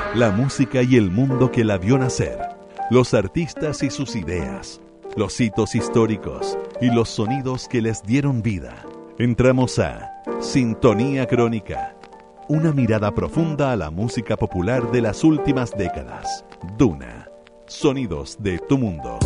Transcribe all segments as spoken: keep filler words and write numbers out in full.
La música y el mundo que la vio nacer, los artistas y sus ideas, los hitos históricos y los sonidos que les dieron vida. Entramos a Sintonía Crónica, una mirada profunda a la música popular de las últimas décadas. Duna, sonidos de tu mundo.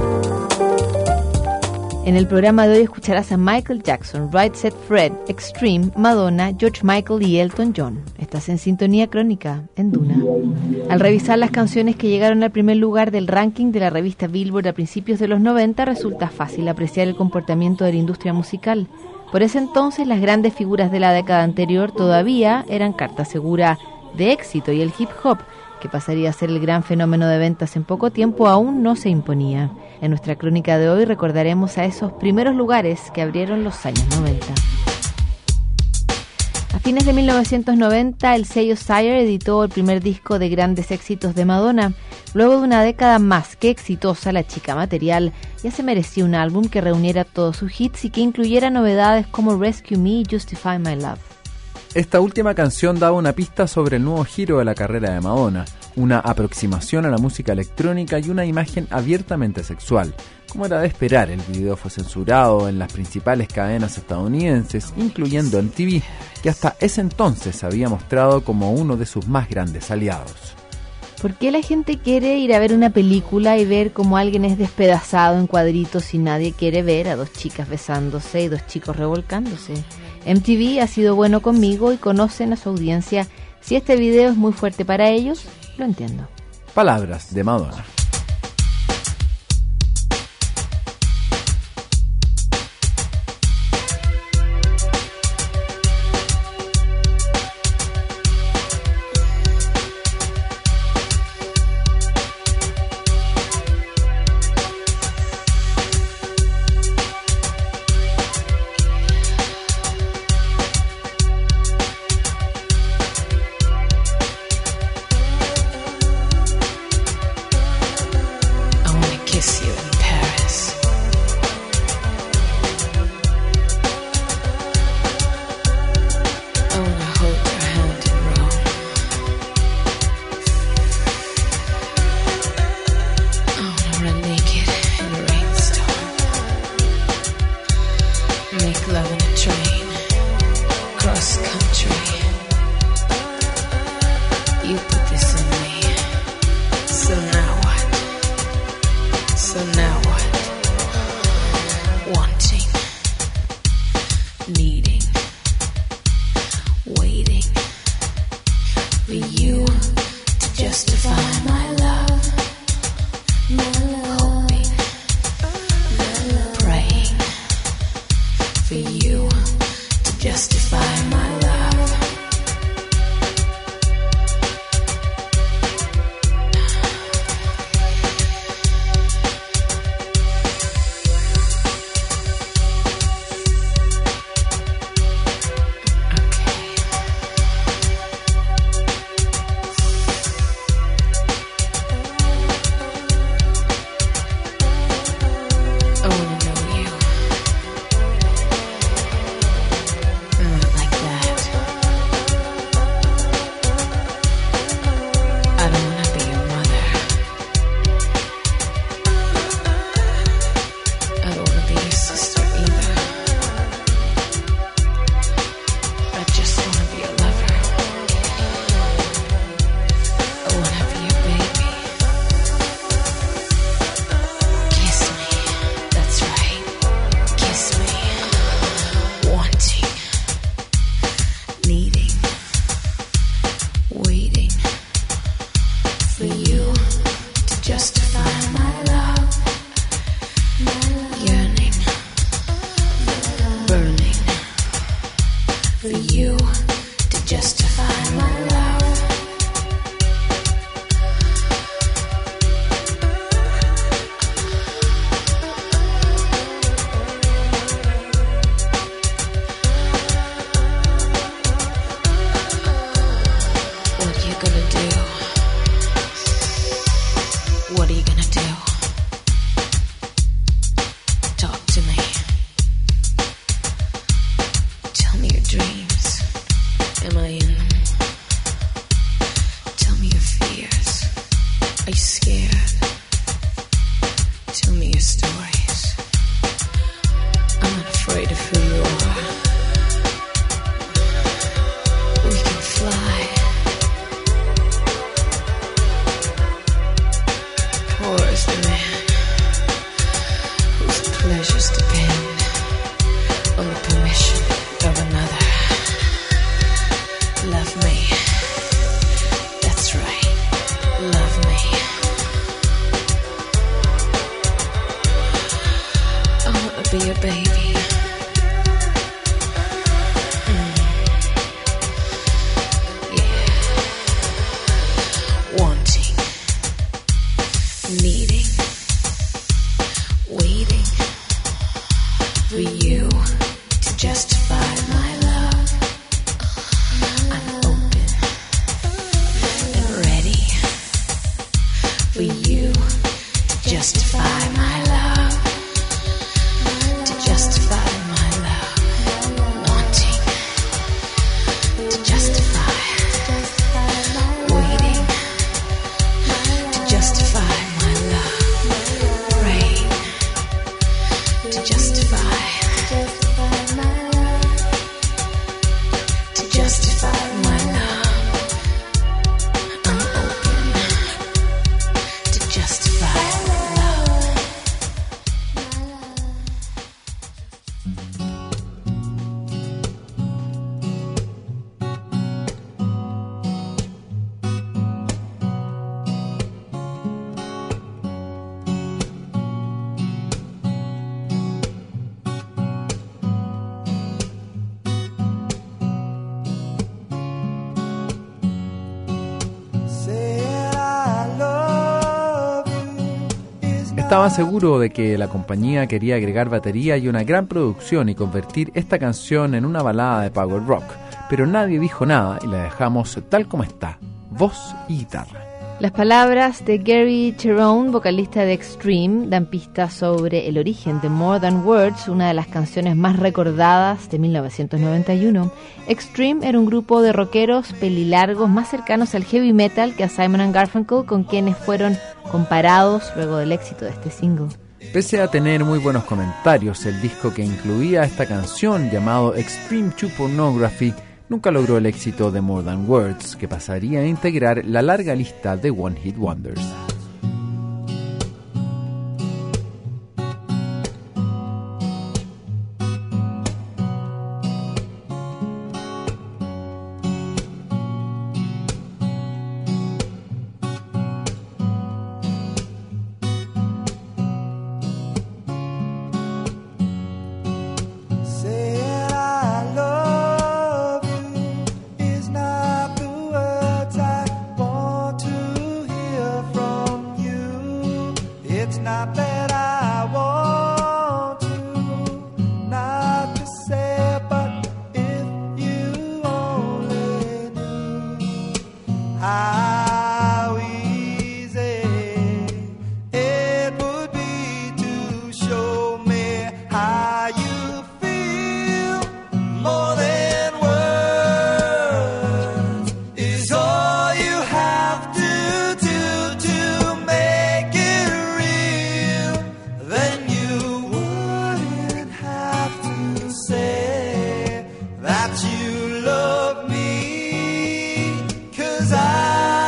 En el programa de hoy escucharás a Michael Jackson, Right Said Fred, Extreme, Madonna, George Michael y Elton John. Estás en Sintonía Crónica, en Duna. Al revisar las canciones que llegaron al primer lugar del ranking de la revista Billboard a principios de los noventa, resulta fácil apreciar el comportamiento de la industria musical. Por ese entonces, las grandes figuras de la década anterior todavía eran carta segura de éxito y el hip hop, que pasaría a ser el gran fenómeno de ventas en poco tiempo, aún no se imponía. En nuestra crónica de hoy recordaremos a esos primeros lugares que abrieron los años noventa. A fines de mil novecientos noventa, el sello Sire editó el primer disco de grandes éxitos de Madonna. Luego de una década más que exitosa, la chica material ya se merecía un álbum que reuniera todos sus hits y que incluyera novedades como Rescue Me y Justify My Love. Esta última canción daba una pista sobre el nuevo giro de la carrera de Madonna, una aproximación a la música electrónica y una imagen abiertamente sexual. Como era de esperar, el video fue censurado en las principales cadenas estadounidenses, incluyendo M T V, que hasta ese entonces se había mostrado como uno de sus más grandes aliados. ¿Por qué la gente quiere ir a ver una película y ver cómo alguien es despedazado en cuadritos y nadie quiere ver a dos chicas besándose y dos chicos revolcándose? M T V ha sido bueno conmigo y conocen a su audiencia. Si este video es muy fuerte para ellos, lo entiendo. Palabras de Madonna. Am I in them? Tell me your fears. Are you scared? Tell me your stories. I'm not afraid of who you are. We can fly. Poor is the man whose pleasures depend on the permission of another. Love me. That's right. Love me. I wanna be your baby. Mm. Yeah. Wanting, needing, waiting for you to justify my love. I'm open and ready for you to justify my love. To justify my love. Wanting to justify. Waiting to justify my love. Praying to justify. To justify my love. I'm open to justify my love. Estaba seguro de que la compañía quería agregar batería y una gran producción y convertir esta canción en una balada de power rock, pero nadie dijo nada y la dejamos tal como está, voz y guitarra. Las palabras de Gary Cherone, vocalista de Extreme, dan pistas sobre el origen de More Than Words, una de las canciones más recordadas de mil novecientos noventa y uno. Extreme era un grupo de rockeros pelilargos más cercanos al heavy metal que a Simon and Garfunkel, con quienes fueron comparados luego del éxito de este single. Pese a tener muy buenos comentarios, el disco que incluía esta canción, llamado Extreme to Pornography, nunca logró el éxito de More Than Words, que pasaría a integrar la larga lista de One Hit Wonders. That you love me, 'cause I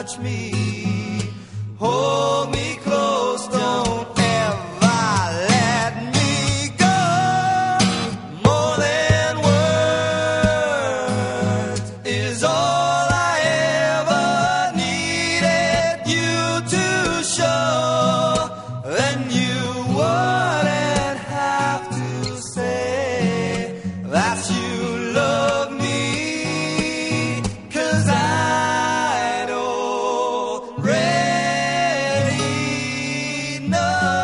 touch me. Hold me close, don't ever let me go. More than words is all I ever needed you to show. Then you wouldn't have to say that you love me, 'cause I'd already know.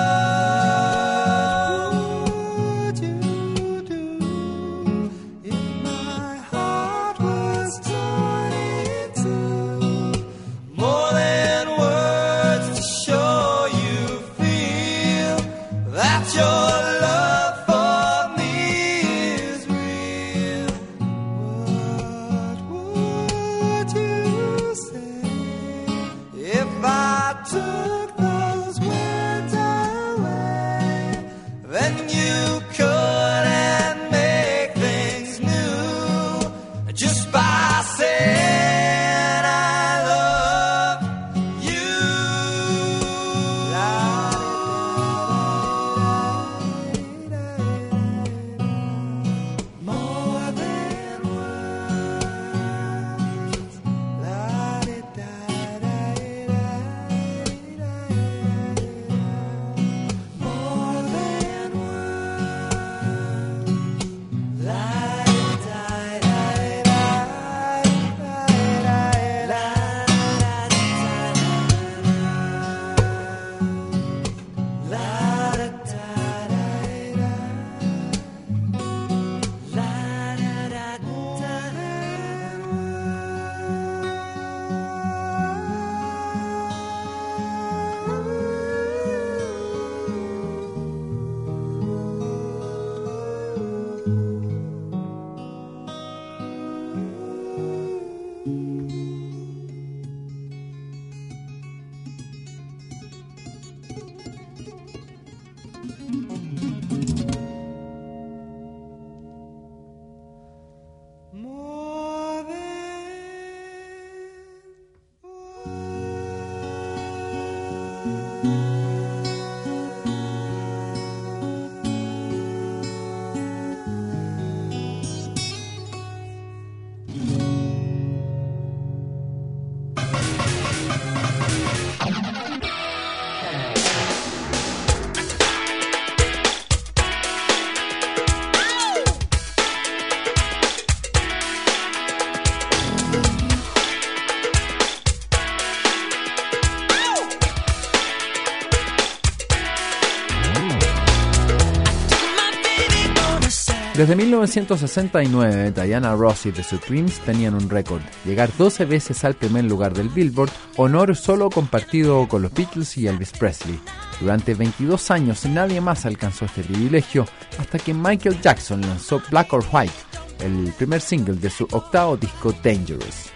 What would you do if my heart was torn in two? More than words to show you feel that your love for me is real. What would you say if I took those words away? Then you couldn't make things new just by saying I love you. More than words. More than More Desde mil novecientos sesenta y nueve, Diana Ross y The Supremes tenían un récord: llegar doce veces al primer lugar del Billboard, honor solo compartido con los Beatles y Elvis Presley. Durante veintidós años nadie más alcanzó este privilegio, hasta que Michael Jackson lanzó Black or White, el primer single de su octavo disco Dangerous.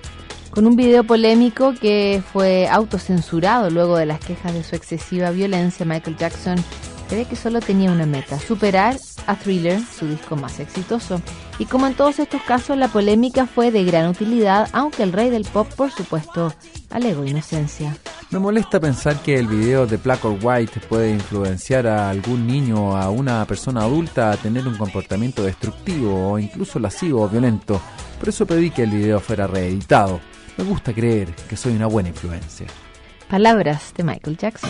Con un video polémico que fue autocensurado luego de las quejas de su excesiva violencia, Michael Jackson cree que solo tenía una meta: superar a Thriller, su disco más exitoso. Y como en todos estos casos, la polémica fue de gran utilidad, aunque el rey del pop, por supuesto, alegó inocencia. Me molesta pensar que el video de Black or White puede influenciar a algún niño o a una persona adulta a tener un comportamiento destructivo o incluso lascivo o violento. Por eso pedí que el video fuera reeditado. Me gusta creer que soy una buena influencia. Palabras de Michael Jackson.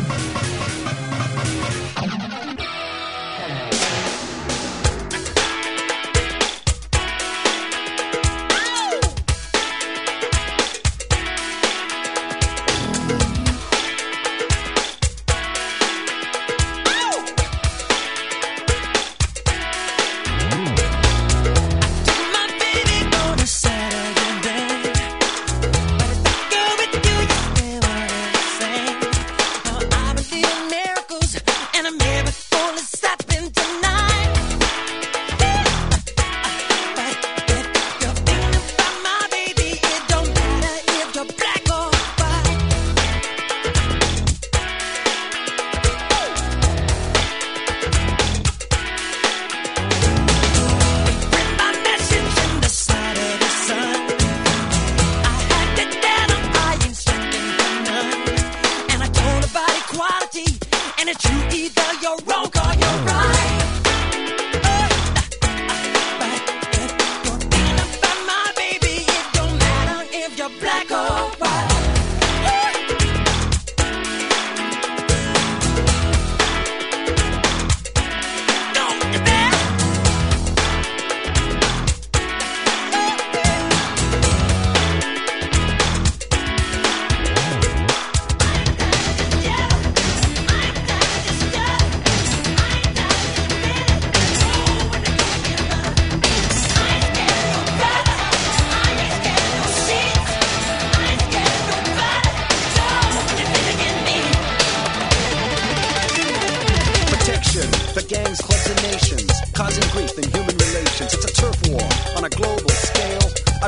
Now I've been feeling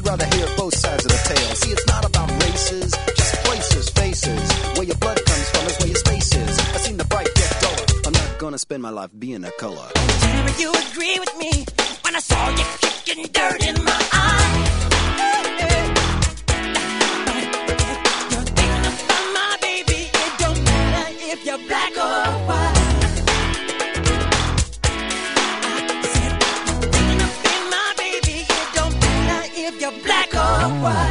rather hear both sides of the tale. See, it's not about races, just places, faces. Where your blood comes from is where your space is. I've seen the bright get duller. I'm not gonna spend my life being a color. Tell me you agree with me when I saw you kicking dirt in my eye. You're thinking about my baby. It don't matter if you're black or white. I said you're thinking about my baby. It don't matter if you're black or white.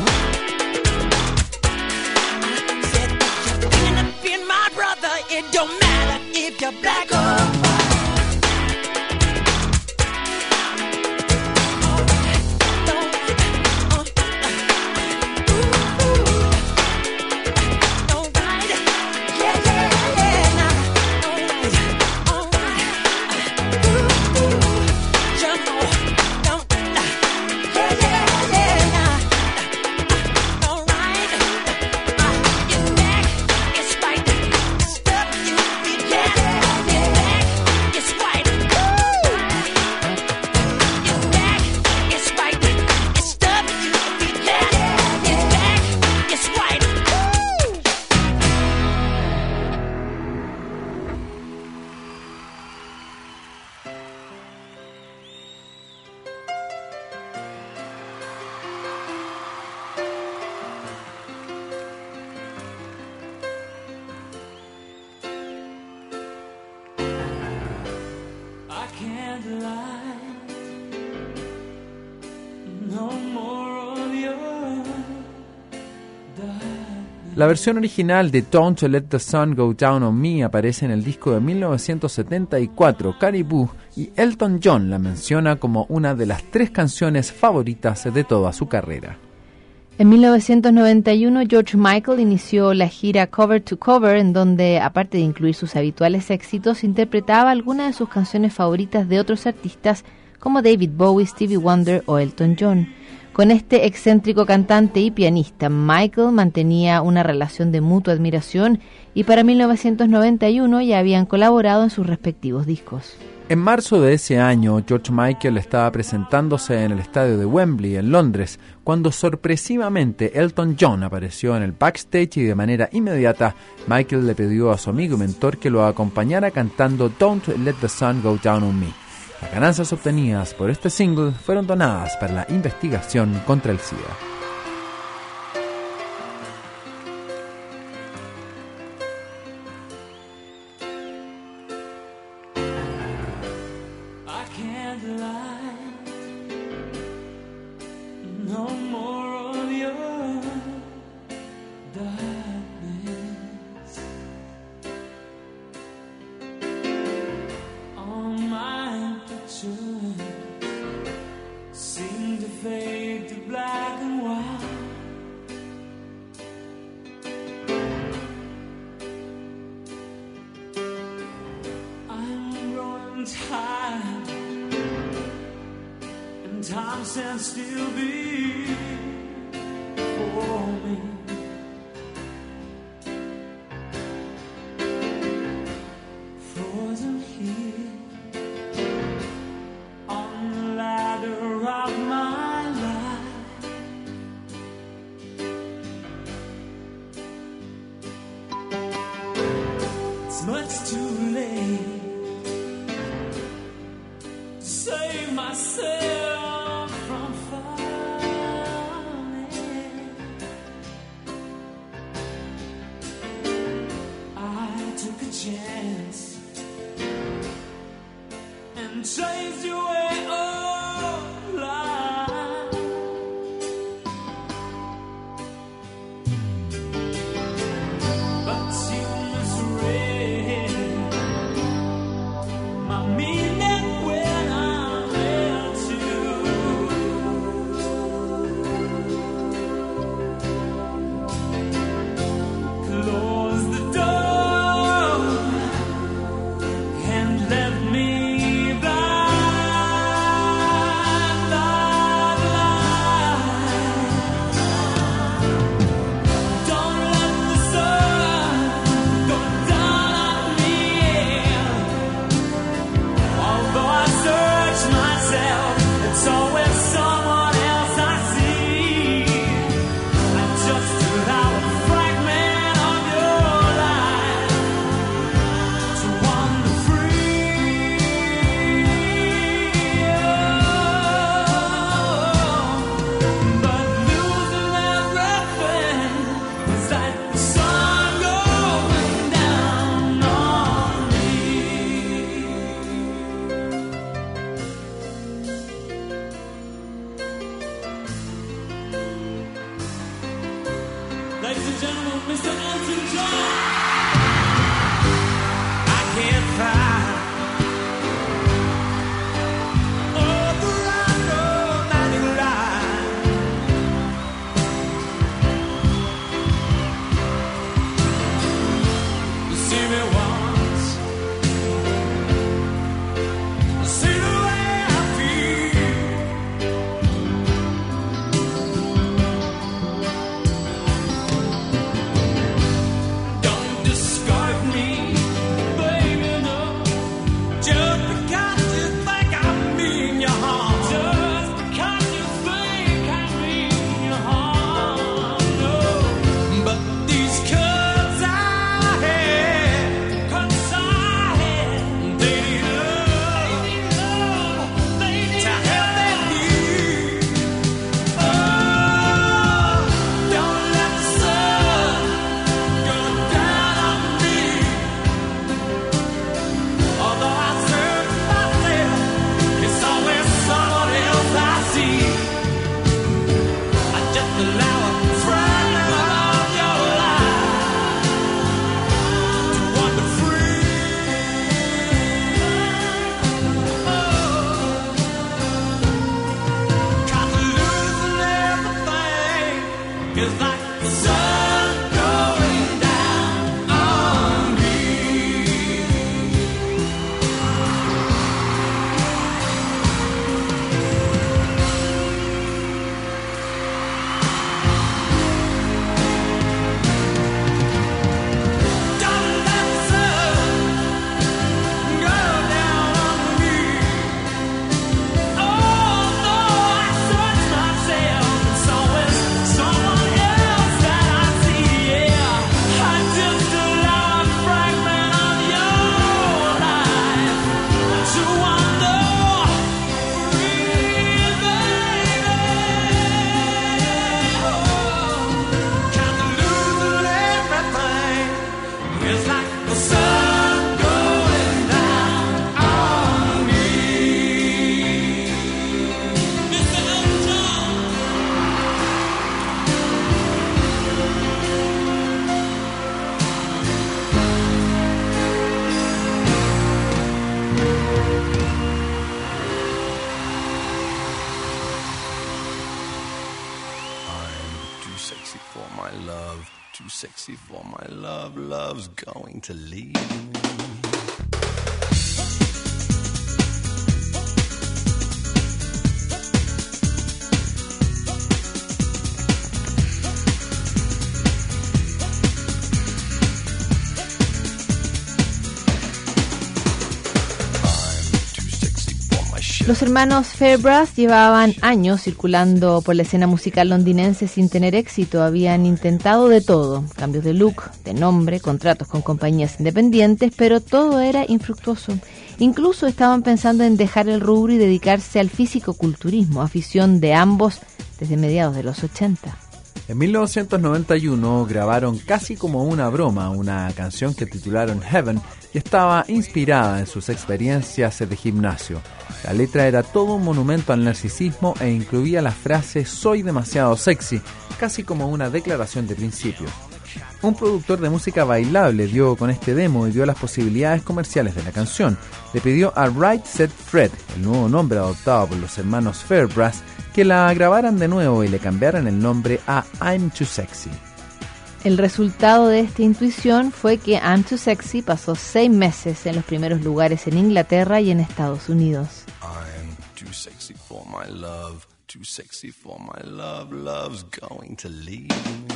I said you're thinking about my brother. It don't matter if you're black or white. La versión original de Don't Let the Sun Go Down on Me aparece en el disco de mil novecientos setenta y cuatro, Caribou, y Elton John la menciona como una de las tres canciones favoritas de toda su carrera. En mil novecientos noventa y uno, George Michael inició la gira Cover to Cover, en donde, aparte de incluir sus habituales éxitos, interpretaba algunas de sus canciones favoritas de otros artistas como David Bowie, Stevie Wonder o Elton John. Con este excéntrico cantante y pianista, Michael mantenía una relación de mutua admiración y para mil novecientos noventa y uno ya habían colaborado en sus respectivos discos. En marzo de ese año, George Michael estaba presentándose en el estadio de Wembley, en Londres, cuando sorpresivamente Elton John apareció en el backstage y de manera inmediata Michael le pidió a su amigo y mentor que lo acompañara cantando Don't Let the Sun Go Down on Me. Las ganancias obtenidas por este single fueron donadas para la investigación contra el SIDA. Time stands still before me. Frozen here on the ladder of my life. It's much too late to save myself. Chance and chased you away all life. But you misread my meaning when I met you. Close the door. Let me by. Ladies and gentlemen, Mister Elton John. I can't find all the right romantic line. You see me once, see the way I feel. Don't discard me, baby, no. Just because you think I mean you harm. Just because you think I mean you harm, no. But these cuts I had, cuts I had, they need love, they need love, they need to help them heal. Oh, don't let the sun go down on me. Although I search myself, it's always someone else I see. I just allow a fragment of your life to wander free. Cause losing everything is like the sun going down on me. Don't let the sun go down on me. Although I search myself, it's always someone else that I see. Yeah, I just allow a fragment of your life to wander free, baby. Oh, 'cause losing everything is like the sun going down on me. Mister Elton John. I'm too sexy for my love, too sexy for my love. Love's going to leave me. Los hermanos Fairbrass llevaban años circulando por la escena musical londinense sin tener éxito. Habían intentado de todo, cambios de look, de nombre, contratos con compañías independientes, pero todo era infructuoso. Incluso estaban pensando en dejar el rubro y dedicarse al fisicoculturismo, afición de ambos desde mediados de los ochenta. En mil novecientos noventa y uno grabaron casi como una broma una canción que titularon Heaven y estaba inspirada en sus experiencias de gimnasio. La letra era todo un monumento al narcisismo e incluía la frase "soy demasiado sexy", casi como una declaración de principios. Un productor de música bailable dio con este demo y vio las posibilidades comerciales de la canción. Le pidió a Right Said Fred, el nuevo nombre adoptado por los hermanos Fairbrass, que la grabaran de nuevo y le cambiaran el nombre a I'm Too Sexy. El resultado de esta intuición fue que I'm Too Sexy pasó seis meses en los primeros lugares en Inglaterra y en Estados Unidos. I'm too sexy for my love, too sexy for my love. Love's going to leave me.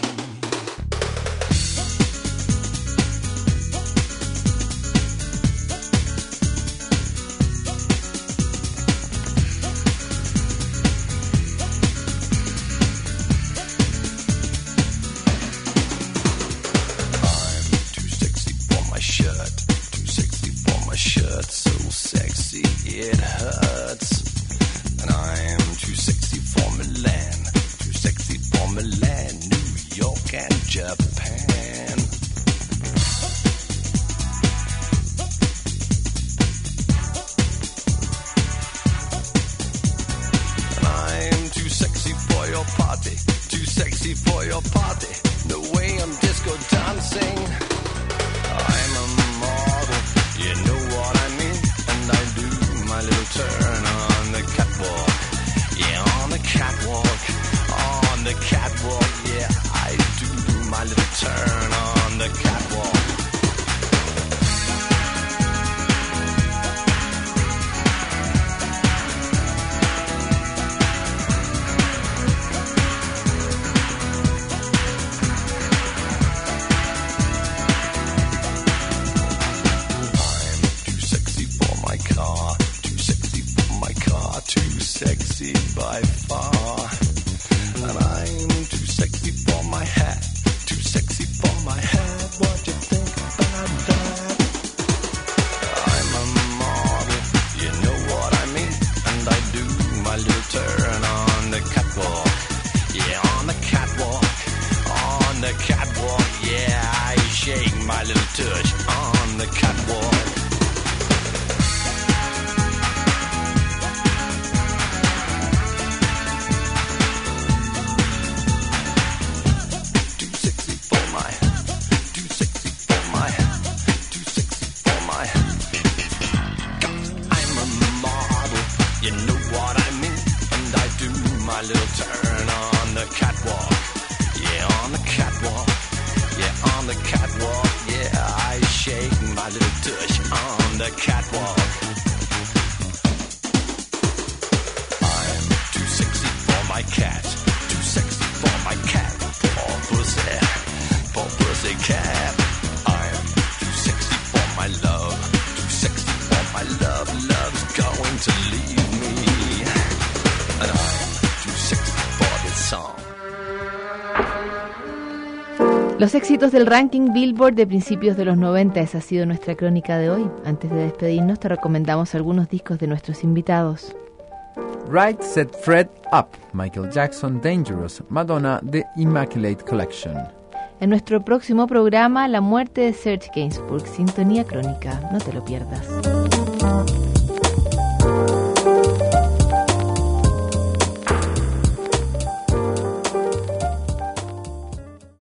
Shirt so sexy it hurts, and I'm too sexy for Milan, too sexy for Milan, New York and Japan. And I'm too sexy for your party, too sexy sixty for your party. The way I'm disco dancing. I'm a model, you know what I mean. And I do my little turn on the catwalk. Yeah, on the catwalk. On the catwalk, yeah, I do my little turn on the catwalk. Sexy by far, and I'm too sexy for my hat, too sexy for my hat. What you think about that? I'm a model, you know what I mean, and I do my little turn on the catwalk. Yeah, on the catwalk, on the catwalk. Yeah, I shake my little touch on the catwalk. Little turn on the catwalk. Yeah, on the catwalk. Yeah, on the catwalk. Yeah, I shake my little tush on the catwalk. I'm too sexy for my cat. Too sexy for my cat. Poor pussy. Poor pussy cat. I'm too sexy for my love. Too sexy for my love. Love's going to leave me. And I'm Los éxitos del ranking Billboard de principios de los noventa, esa ha sido nuestra crónica de hoy. Antes de despedirnos te recomendamos algunos discos de nuestros invitados. Right Set Fred Up, Michael Jackson, Dangerous, Madonna, The Immaculate Collection. En nuestro próximo programa, la muerte de Serge Gainsbourg, Sintonía Crónica. No te lo pierdas.